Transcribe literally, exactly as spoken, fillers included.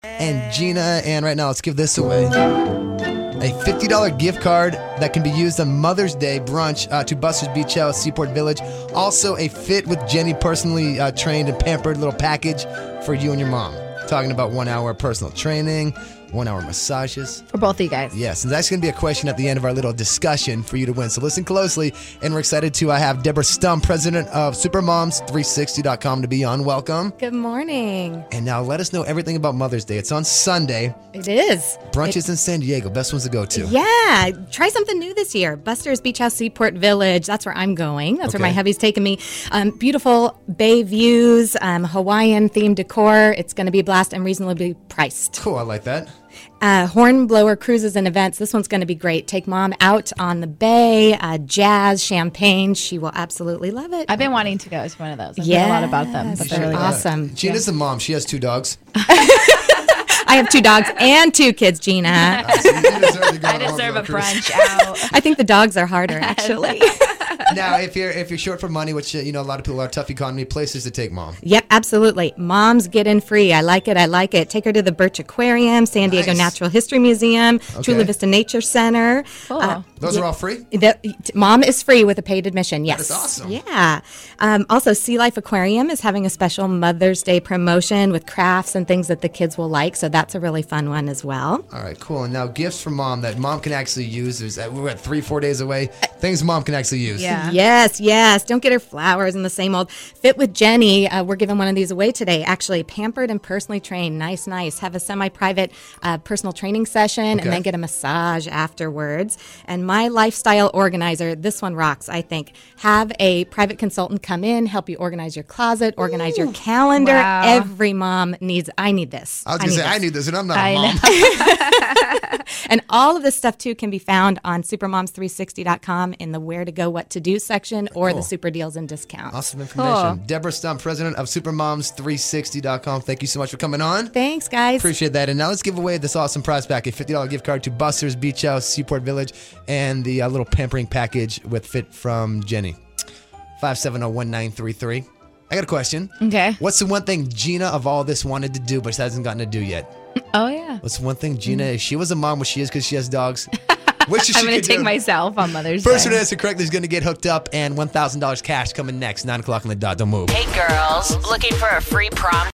and Gina. And right now, let's give this away. A fifty dollars gift card that can be used on Mother's Day brunch uh, to Buster's Beach House, Seaport Village. Also, a Fit with Jenny personally uh, trained and pampered little package for you and your mom. Talking about one hour personal training, one hour massages. For both of you guys. Yes, and that's going to be a question at the end of our little discussion for you to win. So listen closely, and we're excited to uh, have Deborah Stump, president of Supermoms three sixty dot com, to be on. Welcome. Good morning. And now let us know everything about Mother's Day. It's on Sunday. It is. Brunches in San Diego. Best ones to go to. Yeah. Try something new this year. Buster's Beach House, Seaport Village. That's where I'm going. That's Okay. where my hubby's taking me. Um, beautiful bay views, um, Hawaiian-themed decor. It's going to be a blast and reasonably priced. Cool. I like that. Uh, Hornblower cruises and events. This one's going to be great. Take mom out on the bay, uh, jazz, champagne. She will absolutely love it. I've been wanting to go to one of those. I've Yes. heard a lot about them. But they're really good. Awesome. Gina's the mom. She has two dogs. I have two dogs and two kids, Gina. Uh, so you deserve to go I on a deserve a Hornblower cruise. brunch out. I think the dogs are harder, actually. Now, if you're if you're short for money, which uh, you know a lot of people are, tough economy, places to take mom. Yep, absolutely. Moms get in free. I like it. I like it. Take her to the Birch Aquarium, San Diego Nice. Natural History Museum, Okay. Chula Vista Nature Center. Cool. Those are all free? The, t- mom is free with a paid admission. Yes. is awesome. Yeah. Um, also, Sea Life Aquarium is having a special Mother's Day promotion with crafts and things that the kids will like. So that's a really fun one as well. All right, cool. And now gifts for mom that mom can actually use. There's, uh, we're at three, four days away. Things mom can actually use. Yeah. Yes, yes. Don't get her flowers and the same old. Fit with Jenny. Uh, we're giving one of these away today. Actually, pampered and personally trained. Nice, nice. Have a semi-private uh, personal training session Okay. and then get a massage afterwards. And my lifestyle organizer, this one rocks, I think. Have a private consultant come in, help you organize your closet, organize your calendar. Wow. Every mom needs, I need this. I was going to need say, I this. need this, and I'm not a I mom. know. And all of this stuff, too, can be found on supermoms three sixty dot com in the Where to Go, What to Do section or Cool. the Super Deals and Discounts. Awesome information. Deborah Stump, president of Supermoms three sixty dot com. Thank you so much for coming on. Thanks, guys. Appreciate that. And now let's give away this awesome prize pack, a fifty dollars gift card to Buster's Beach House, Seaport Village, and the uh, little pampering package with Fit from Jenny. five seven zero, one nine three three. I got a question. Okay. What's the one thing Gina of all this wanted to do but hasn't gotten to do yet? Oh, yeah. What's the one thing Gina, if she was a mom, what she is because she has dogs, which she I'm going could to take do? myself on Mother's First Day. one to answer correctly is going to get hooked up, and one thousand dollars cash coming next, nine o'clock on the dot. Don't move. Hey girls, looking for a free prom